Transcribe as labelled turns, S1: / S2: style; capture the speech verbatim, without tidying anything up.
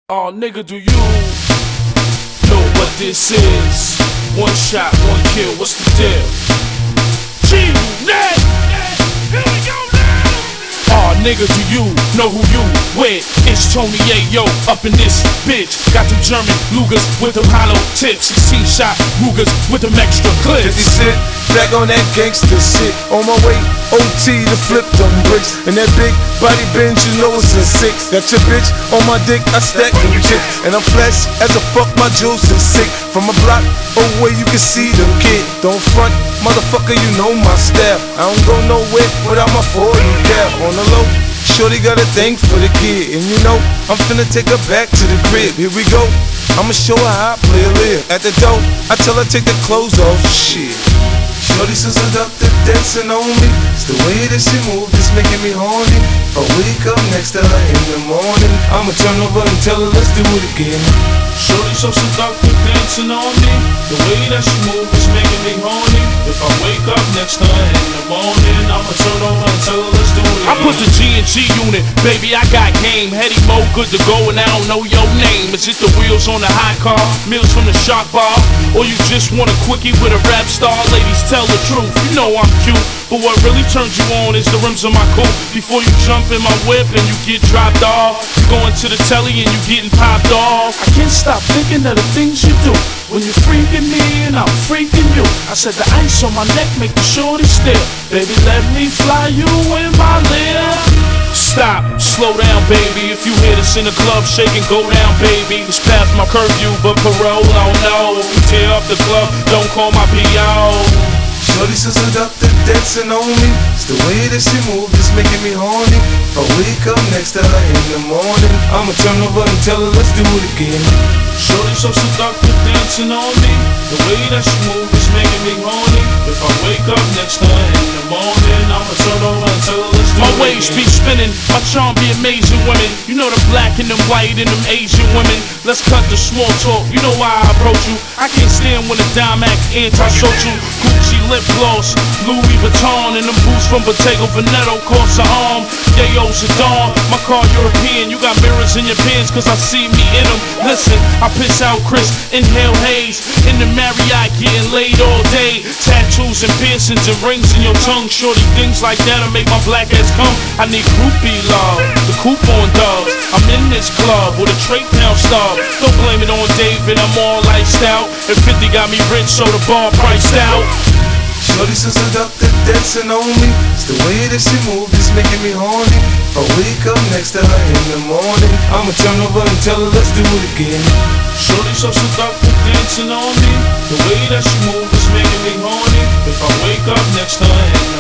S1: Oh, nigga, do you know what this is? One shot, one kill, what's the deal? G-Net! Here we go now! Oh, nigga, do you know who you with? It's Tony Ayo up in this bitch. Got them German Lugers with them hollow tips. sixteen shot Rugers with them extra clips.
S2: fifty cent, back on that gangster shit. On my way, O T to flip them bricks. And that big body Benz, you know it's a six. Got your bitch on my dick, I stack them chips. And I'm flash as a fuck, my juice is sick. From a block away, you can see them kid. Don't front, motherfucker, you know my style. I don't go nowhere without my forty cap. On the low, shorty got a thing for the kid. And you know, I'm finna take her back to the crib. Here we go, I'ma show her how I play a live. At the door, I tell her take the clothes off. Shit, shorty so seductive, dancing on me. It's the way that she move, it's making me horny. If I wake up next to her in the morning, I'ma turn over and tell her let's do it again.
S1: Shorty so seductive, dancing on me. The way that she move is making me horny. If I wake up next to her in the morning, I'ma turn over and tell her let's do it again. I put the G and G unit, baby, I got game. Heady Mo, good to go, and I don't know your name. Is it the wheels on the hot car, meals from the Shark Bar, or you just want a quickie with a rap star? Ladies, tell the truth, you know I'm cute, but what really turns you on is the rims of my coupe. Before you jump in my whip and you get dropped off, you going to the telly and you getting popped off. I can't stop thinking of the things you do when you're freaking me and I'm freaking you. I said the ice on my neck make the shorty still. Baby, let me fly you in my lip. Stop, slow down, baby. If you hear this in the club, shake and go down, baby. It's past my curfew, but parole, oh no. If you tear up the club, don't call my P O.
S2: Shorty so seductive, dancing on me. It's the way that she move, it's making me horny. If I wake up next to her in the morning, I'ma turn over and tell her let's do it again.
S1: Shorty so seductive, dancing on me. The way that she move is making me horny. If I wake up next to her in the morning, I'ma turn over and tell her let's do it again. My waves be spinning, my charm be amazing women. You know the black and the white and them Asian women. Let's cut the small talk, you know why I approach you. I can't stand when the dime act anti-social. Gucci lip gloss, Louis Vuitton, and them boots from Bottega Veneta cost an arm. Yayo's a dawn, my car European. You got mirrors in your pants cause I see me in them. Listen, I piss out Chris, inhale haze. In the Marriott getting laid all day. Tattoos and piercings and rings in your tongue. Shorty things like that'll make my black ass come. I need groupie love, the coupon doves. I'm in this club with a Trade Town star. Don't blame it on David, I'm all iced out. And fifty got me rich so the bar priced out.
S2: Shorty so seductive, dancing on me. It's the way that she move, it's making me horny. If I wake up next to her in the morning, I'ma turn over and tell her let's do it again.
S1: Shorty so seductive, dancing on me. The way that she move is making me horny. If I wake up next to her in the